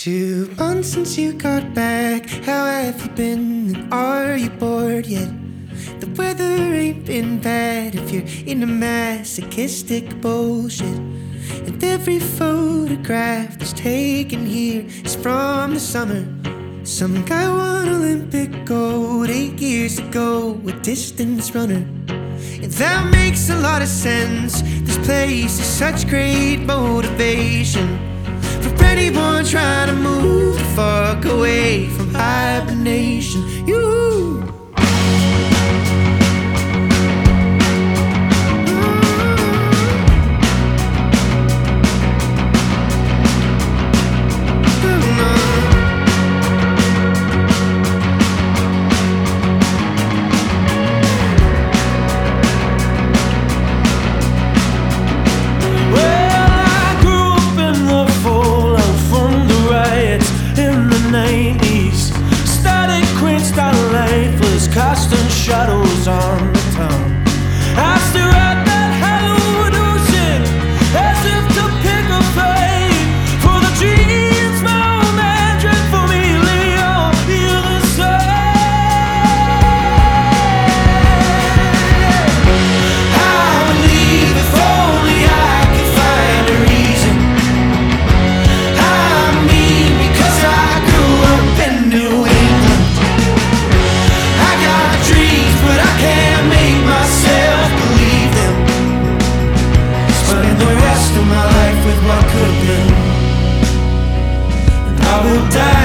2 months since you got back. How have you been? And are you bored yet? The weather ain't been bad if you're into masochistic bullshit. And every photograph that's taken here is from the summer. Some guy won Olympic gold 8 years ago, a distance runner. And that makes a lot of sense. This place is such great motivation for anyone trying to move the fuck away from hibernation. You casting shadows on the town. I stare at that hallowed ocean as if to pick a fate for the dreams my old man dreamt for me. Leo, you're the same. I would leave if only I could find a reason. I mean, because I grew up in New England. But I can't make myself believe them. Spending the rest of my life with what could have been. And I will die